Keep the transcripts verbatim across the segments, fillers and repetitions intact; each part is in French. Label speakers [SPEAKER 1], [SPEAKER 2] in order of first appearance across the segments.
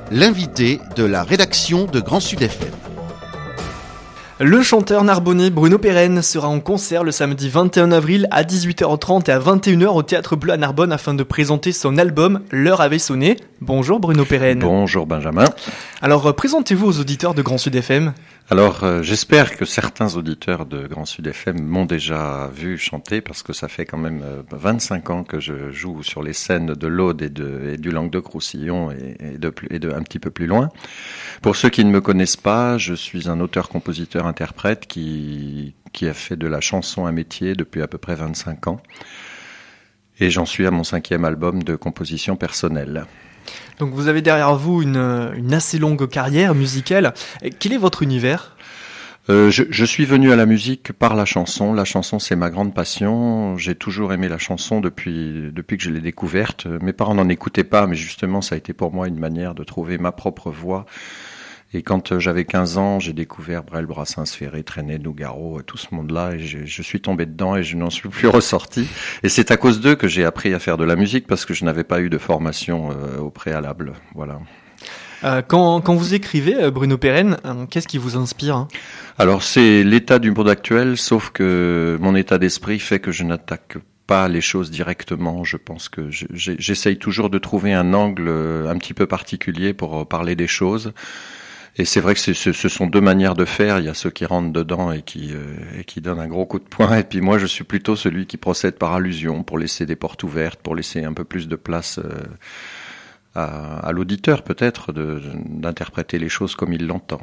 [SPEAKER 1] l'invité de la rédaction de Grand Sud F M.
[SPEAKER 2] Le chanteur narbonnais Bruno Perren sera en concert le samedi vingt et un avril à dix-huit heures trente et à vingt et une heures au Théâtre Bleu à Narbonne afin de présenter son album « L'heure avait sonné ». Bonjour Bruno Perren.
[SPEAKER 3] Bonjour Benjamin.
[SPEAKER 2] Alors présentez-vous aux auditeurs de Grand Sud F M.
[SPEAKER 3] Alors euh, j'espère que certains auditeurs de Grand Sud F M m'ont déjà vu chanter parce que ça fait quand même euh, vingt-cinq ans que je joue sur les scènes de l'Aude et, de, et du Languedoc-Roussillon et, et, de, et de un petit peu plus loin. Pour ceux qui ne me connaissent pas, je suis un auteur-compositeur-interprète qui, qui a fait de la chanson un métier depuis à peu près vingt-cinq ans. Et j'en suis à mon cinquième album de composition personnelle.
[SPEAKER 2] Donc vous avez derrière vous une, une assez longue carrière musicale. Quel est votre univers ?
[SPEAKER 3] euh, je, je suis venu à la musique par la chanson. La chanson, c'est ma grande passion. J'ai toujours aimé la chanson depuis, depuis que je l'ai découverte. Mes parents n'en écoutaient pas, mais justement, ça a été pour moi une manière de trouver ma propre voix. Et quand j'avais quinze ans, j'ai découvert Brel, Brassens, Ferré, Trenet, Nougaro, tout ce monde-là, et je, je suis tombé dedans et je n'en suis plus ressorti. Et c'est à cause d'eux que j'ai appris à faire de la musique, parce que je n'avais pas eu de formation euh, au préalable. Voilà.
[SPEAKER 2] Euh, quand, quand vous écrivez, Bruno Perren, euh, qu'est-ce qui vous inspire ?
[SPEAKER 3] Alors c'est l'état du monde actuel, sauf que mon état d'esprit fait que je n'attaque pas les choses directement. Je pense que je, j'essaye toujours de trouver un angle un petit peu particulier pour parler des choses. Et c'est vrai que c'est, ce, ce sont deux manières de faire. Il y a ceux qui rentrent dedans et qui, euh, et qui donnent un gros coup de poing. Et puis moi, je suis plutôt celui qui procède par allusion, pour laisser des portes ouvertes, pour laisser un peu plus de place euh, à, à l'auditeur, peut-être, de, d'interpréter les choses comme il l'entend.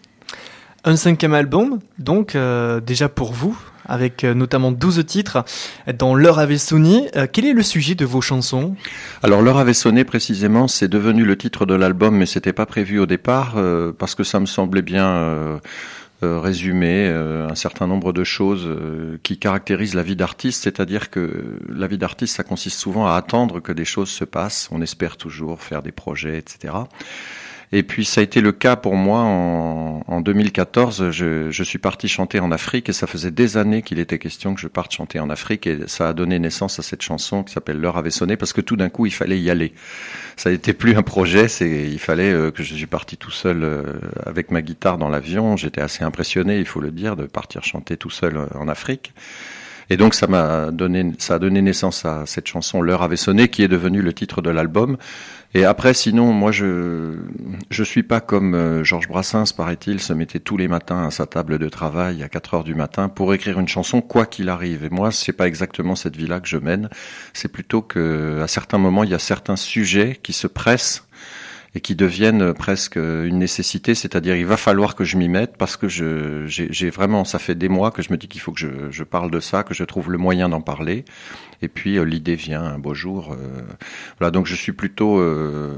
[SPEAKER 2] Un cinquième album, donc, euh, déjà pour vous, avec euh, notamment douze titres, dans L'heure avait sonné. Euh, quel est le sujet de vos chansons ?
[SPEAKER 3] Alors, L'heure avait sonné, précisément, c'est devenu le titre de l'album, mais c'était pas prévu au départ, euh, parce que ça me semblait bien euh, euh, résumer euh, un certain nombre de choses euh, qui caractérisent la vie d'artiste, c'est-à-dire que la vie d'artiste, ça consiste souvent à attendre que des choses se passent, on espère toujours faire des projets, et cetera. Et puis ça a été le cas pour moi en, en deux mille quatorze. Je, je suis parti chanter en Afrique et ça faisait des années qu'il était question que je parte chanter en Afrique et ça a donné naissance à cette chanson qui s'appelle L'heure avait sonné parce que tout d'un coup il fallait y aller. Ça n'était plus un projet, c'est il fallait euh, que je suis parti tout seul euh, avec ma guitare dans l'avion. J'étais assez impressionné, il faut le dire, de partir chanter tout seul euh, en Afrique. Et donc ça m'a donné, ça a donné naissance à cette chanson L'heure avait sonné qui est devenue le titre de l'album. Et après, sinon, moi, je je suis pas comme euh, Georges Brassens, paraît-il, se mettait tous les matins à sa table de travail à quatre heures du matin pour écrire une chanson, quoi qu'il arrive. Et moi, c'est pas exactement cette vie-là que je mène. C'est plutôt que, à certains moments, il y a certains sujets qui se pressent et qui deviennent presque une nécessité, c'est-à-dire il va falloir que je m'y mette parce que je, j'ai, j'ai vraiment, ça fait des mois que je me dis qu'il faut que je, je parle de ça, que je trouve le moyen d'en parler. Et puis euh, l'idée vient un beau jour. Euh, voilà, donc je suis plutôt, euh,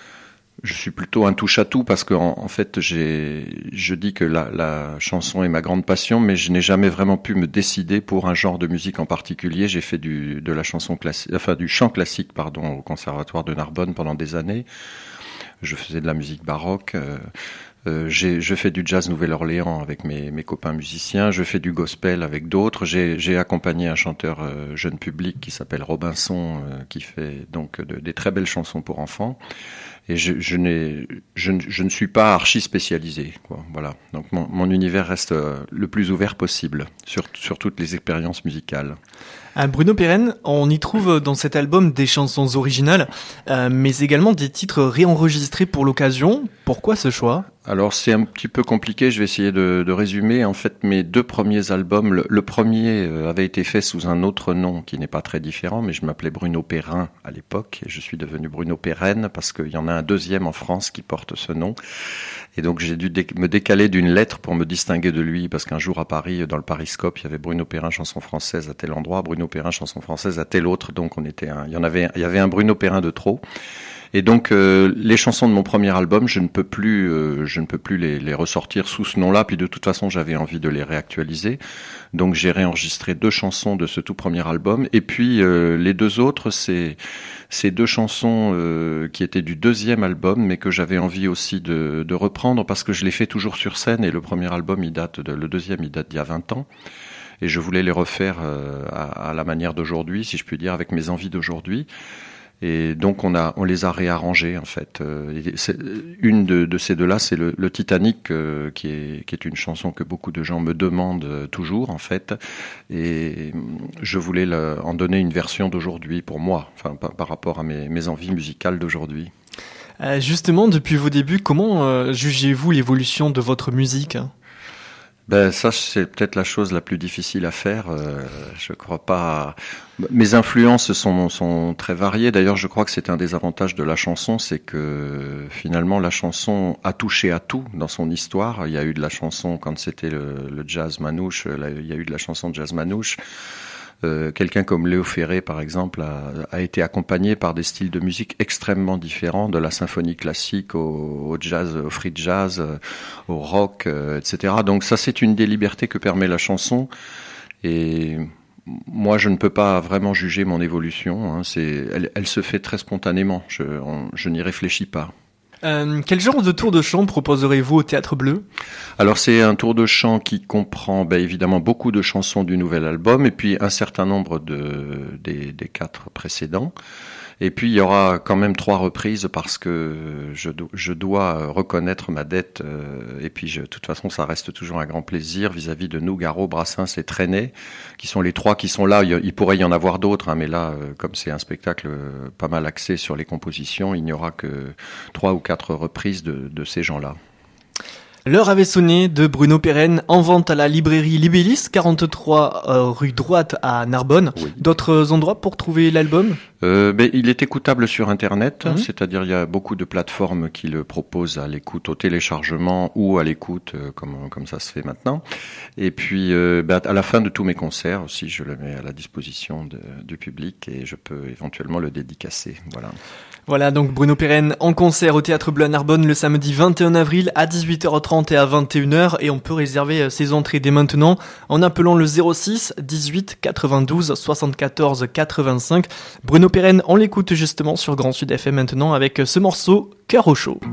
[SPEAKER 3] je suis plutôt un touche-à-tout parce qu'en en fait, j'ai, je dis que la, la chanson est ma grande passion, mais je n'ai jamais vraiment pu me décider pour un genre de musique en particulier. J'ai fait du, de la chanson classique, enfin du chant classique, pardon, au Conservatoire de Narbonne pendant des années. Je faisais de la musique baroque, euh, euh, j'ai, je fais du jazz Nouvelle-Orléans avec mes, mes copains musiciens, je fais du gospel avec d'autres, j'ai, j'ai accompagné un chanteur euh, jeune public qui s'appelle Robinson, euh, qui fait donc de, des très belles chansons pour enfants, et je, je, n'ai, je, je ne suis pas archi spécialisé, quoi. Voilà. Donc mon, mon univers reste euh, le plus ouvert possible sur, sur toutes les expériences musicales.
[SPEAKER 2] À Bruno Perren, on y trouve dans cet album des chansons originales, euh, mais également des titres réenregistrés pour l'occasion. Pourquoi ce choix ?
[SPEAKER 3] Alors c'est un petit peu compliqué, je vais essayer de, de résumer. En fait, mes deux premiers albums, le, le premier avait été fait sous un autre nom qui n'est pas très différent, mais je m'appelais Bruno Perrin à l'époque, et je suis devenu Bruno Perren parce qu'il y en a un deuxième en France qui porte ce nom. Et donc j'ai dû dé- me décaler d'une lettre pour me distinguer de lui, parce qu'un jour à Paris, dans le Pariscope, il y avait Bruno Perrin, chanson française à tel endroit, Bruno Perrin, chanson française à tel autre, donc on était un, il y en avait, il y avait un Bruno Perrin de trop. Et donc euh, les chansons de mon premier album, je ne peux plus, euh, je ne peux plus les, les ressortir sous ce nom-là. Puis de toute façon, j'avais envie de les réactualiser. Donc j'ai réenregistré deux chansons de ce tout premier album. Et puis euh, les deux autres, c'est ces deux chansons euh, qui étaient du deuxième album, mais que j'avais envie aussi de, de reprendre parce que je les fais toujours sur scène. Et le premier album, il date de, le deuxième, il date d'il y a vingt ans. Et je voulais les refaire euh, à, à la manière d'aujourd'hui, si je puis dire, avec mes envies d'aujourd'hui. Et donc on a, on les a réarrangés en fait. Euh, c'est, une de, de ces deux-là, c'est le, le Titanic, euh, qui est, qui est une chanson que beaucoup de gens me demandent toujours en fait. Et je voulais le, en donner une version d'aujourd'hui pour moi, enfin par, par rapport à mes, mes envies musicales d'aujourd'hui.
[SPEAKER 2] Euh, justement, depuis vos débuts, comment euh, jugez-vous l'évolution de votre musique ?
[SPEAKER 3] Ben ça, c'est peut-être la chose la plus difficile à faire. Euh, je crois pas. Mes influences sont sont très variées. D'ailleurs, je crois que c'est un des avantages de la chanson, c'est que finalement la chanson a touché à tout dans son histoire. Il y a eu de la chanson quand c'était le, le jazz manouche. Là, il y a eu de la chanson de jazz manouche. Euh, quelqu'un comme Léo Ferré, par exemple, a, a été accompagné par des styles de musique extrêmement différents, de la symphonie classique au, au jazz, au free jazz, au rock, euh, et cetera. Donc ça, c'est une des libertés que permet la chanson. Et moi, je ne peux pas vraiment juger mon évolution. Hein. C'est, elle, elle se fait très spontanément. Je, on, je n'y réfléchis pas.
[SPEAKER 2] Euh, quel genre de tour de chant proposerez-vous au Théâtre Bleu ?
[SPEAKER 3] Alors c'est un tour de chant qui comprend ben, évidemment beaucoup de chansons du nouvel album et puis un certain nombre de, des, des quatre précédents. Et puis il y aura quand même trois reprises parce que je, do- je dois reconnaître ma dette euh, et puis je, de toute façon ça reste toujours un grand plaisir vis-à-vis de Nougaro, Brassens et Trenet, qui sont les trois qui sont là. Il, il pourrait y en avoir d'autres, hein, mais là euh, comme c'est un spectacle euh, pas mal axé sur les compositions, il n'y aura que trois ou quatre reprises de, de ces gens-là.
[SPEAKER 2] L'heure avait sonné de Bruno Perren, en vente à la librairie Libellis, quarante-trois euh, rue Droite à Narbonne.
[SPEAKER 3] Oui.
[SPEAKER 2] D'autres endroits pour trouver l'album ?
[SPEAKER 3] Euh, ben, il est écoutable sur Internet,
[SPEAKER 2] Mmh.
[SPEAKER 3] c'est-à-dire il y a beaucoup de plateformes qui le proposent à l'écoute, au téléchargement ou à l'écoute, euh, comme comme ça se fait maintenant. Et puis, euh, ben, à la fin de tous mes concerts aussi, je le mets à la disposition de, du public et je peux éventuellement le dédicacer. Voilà.
[SPEAKER 2] Voilà, donc Bruno Perren en concert au Théâtre Bleu à Narbonne le samedi vingt et un avril à dix-huit heures trente et à vingt et une heures, et on peut réserver ses entrées dès maintenant en appelant le zéro six dix-huit quatre-vingt-douze soixante-quatorze quatre-vingt-cinq. Bruno Perren, on l'écoute justement sur Grand Sud F M maintenant avec ce morceau Cœur au chaud.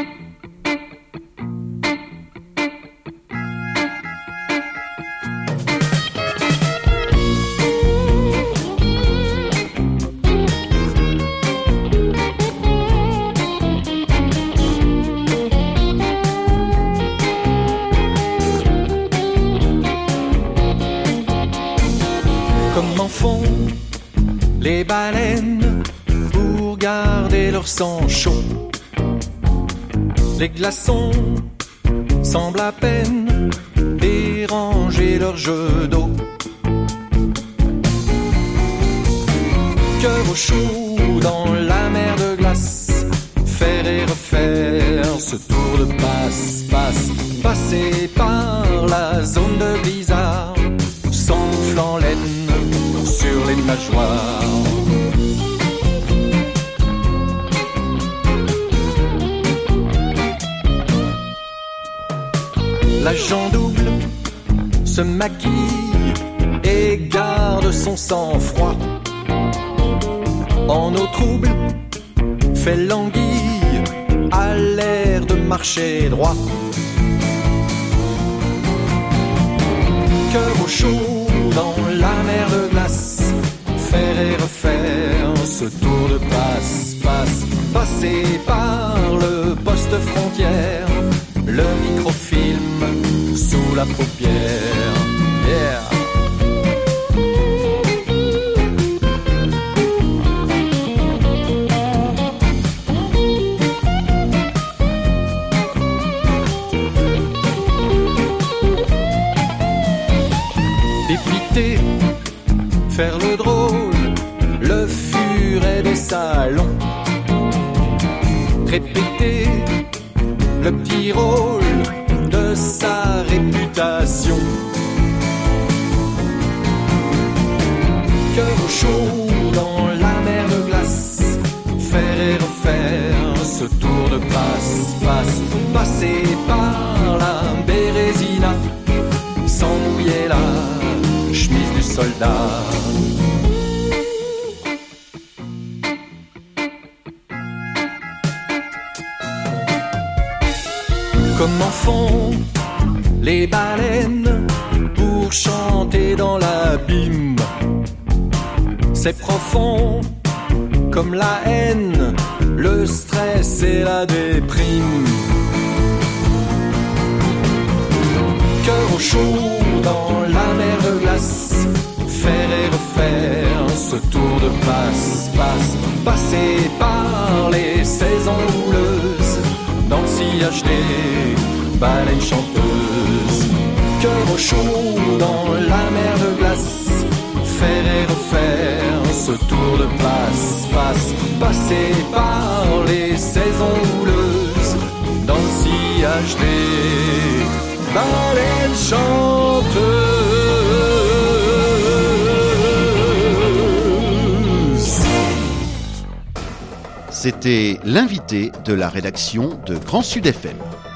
[SPEAKER 4] Comment font les baleines pour garder leur sang chaud? Les glaçons semblent à peine déranger leur jeu d'eau. Cœur au chaud dans la mer de glace, faire et refaire ce tour de passe-passe, passer par la zone de blizzard, s'enfle en laine sur les nageoires. L'agent double se maquille et garde son sang-froid. En eau trouble, fait l'anguille à l'air de marcher droit. Cœur au chaud dans la mer de glace, faire et refaire ce tour de passe-passe, passer par le poste frontière, le microfilm sous la paupière. Yeah. Dépiter, faire le drôle, le furet des salons, répéter le petit rôle de sa réputation. Cœur au chaud dans la mer de glace, faire et refaire ce tour de passe-passe, passer par la Bérésina, sans mouiller la chemise du soldat. Comment font les baleines pour chanter dans l'abîme? C'est profond comme la haine, le stress et la déprime. Cœur au chaud dans la mer de glace, faire et refaire ce tour de passe-passe, passer par les saisons houleuses, dans le sillage des baleines chanteuses. Cœur au chaud dans la mer de glace, faire et refaire ce tour de passe-passe, passer par les saisons houleuses, dans le sillage des baleines chanteuses.
[SPEAKER 1] C'était l'invité de la rédaction de Grand Sud F M.